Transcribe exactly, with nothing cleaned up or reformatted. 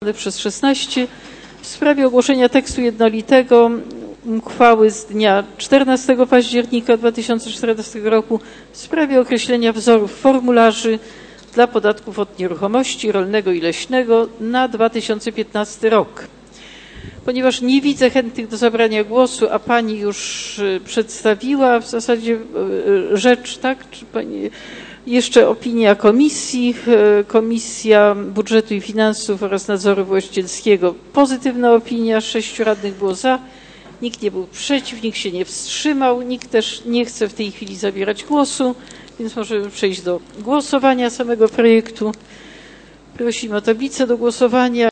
przez szesnaście w sprawie ogłoszenia tekstu jednolitego uchwały z dnia czternastego października dwa tysiące czternastego roku w sprawie określenia wzorów formularzy dla podatków od nieruchomości rolnego i leśnego na dwa tysiące piętnasty rok. Ponieważ nie widzę chętnych do zabrania głosu, a Pani już przedstawiła w zasadzie rzecz, tak? Czy Pani... Jeszcze opinia komisji. Komisja Budżetu i Finansów oraz Nadzoru Właścicielskiego. Pozytywna opinia. Sześciu radnych było za. Nikt nie był przeciw, nikt się nie wstrzymał. Nikt też nie chce w tej chwili zabierać głosu, więc możemy przejść do głosowania samego projektu. Prosimy o tablicę do głosowania.